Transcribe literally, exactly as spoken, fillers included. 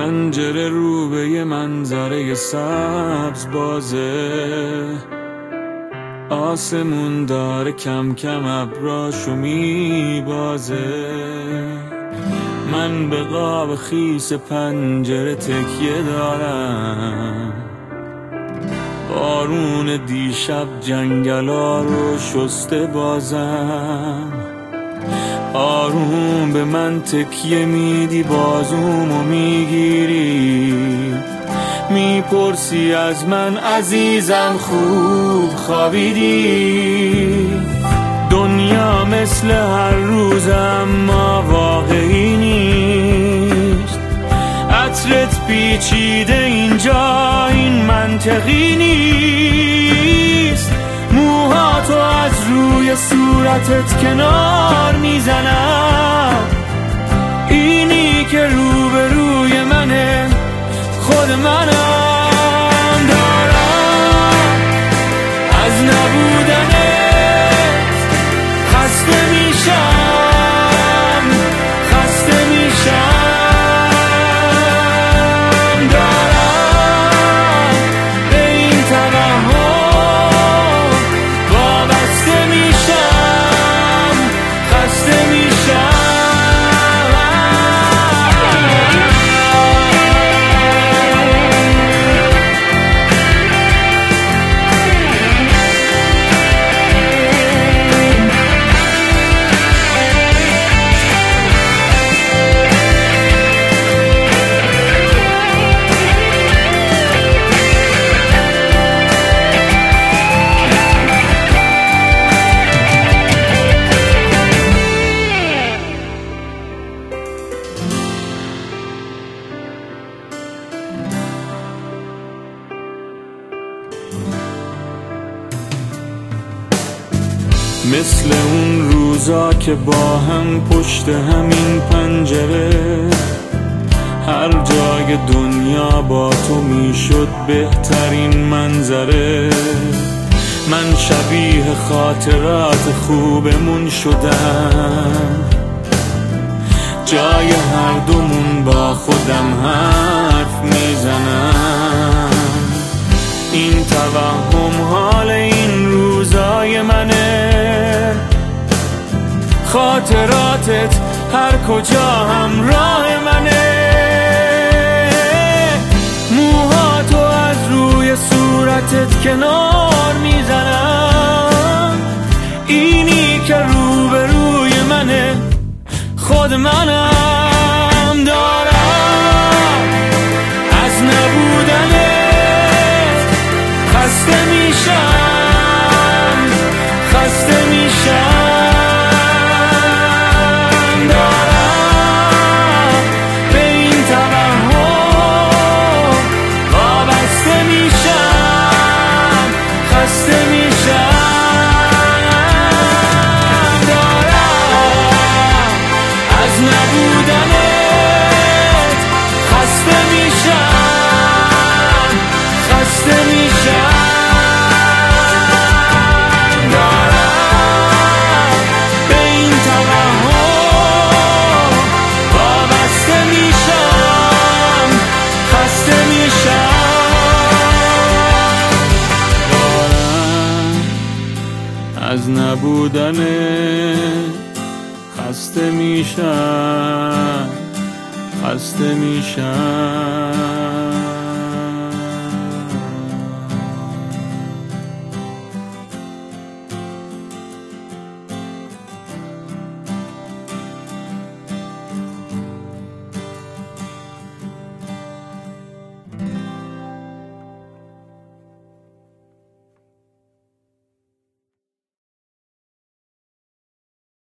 پنجره رو به یه منظره سبز بازه، آسمون داره کم کم ابراشو میبازه. من به قاب خیس پنجره تکیه دارم، بارون دیشب جنگلا رو شسته بازم. آروم به من تکیه میدی، بازومو میگیری، میپرسی از من عزیزم خوب خوابیدی؟ دنیا مثل هر روز اما واقعی نیست، عطرت پیچیده اینجا این منطقی نیست. موهاتو از روی صورتت کنار میزنم، اینی که روبروی منه خود منم. دارم از نبودنت خسته میشم، خسته میشم. دارم به این توهم وابسته میشم، خسته میشم. مثل اون روزا که با هم پشت همین پنجره، هر جای دنیا با تو میشد بهترین منظره. من شبیه خاطرات خوبمون شدم، جای هر دومون با خودم حرف میزنم. این توهم حال این روزای منه، خاطراتت هر کجا همراه منه. موهاتو از روی صورتت کنار میزنم، اینی که روبروی منه خود منم. دارم از نبودنت خسته میشم، خسته میشم. از نبودنت خسته میشم، خسته میشم.